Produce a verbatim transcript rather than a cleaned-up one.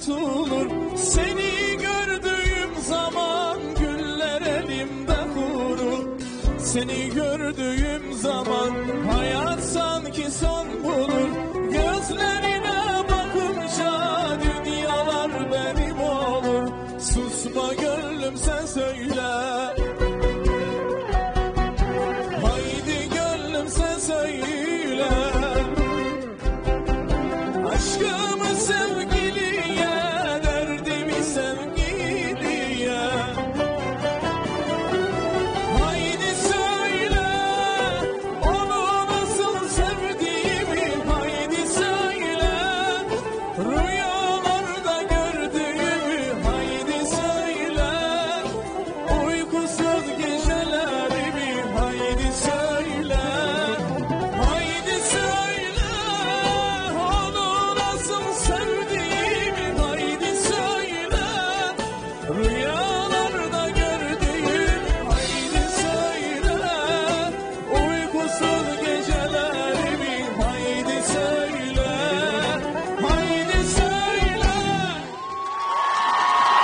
unutulur. Seni gördüğüm zaman güller elimde kurur. Seni gördüğüm zaman hayat sanki son bulur. Gözlerine bakınca dünyalar benim olur. Susma gönlüm sen söyle. Haydi gönlüm sen söyle. Aşkımı sevgiliye, derdimi sevgiliye. Haydi söyle onu nasıl sevdiğimi. Haydi söyle rüyalarda gördüğümü. Haydi söyle uykusuz gecelerimi. Haydi söyle. Haydi söyle onu nasıl sevdiğimi. Haydi söyle rüyalarda gördüğüm. Haydi söyle uykusuz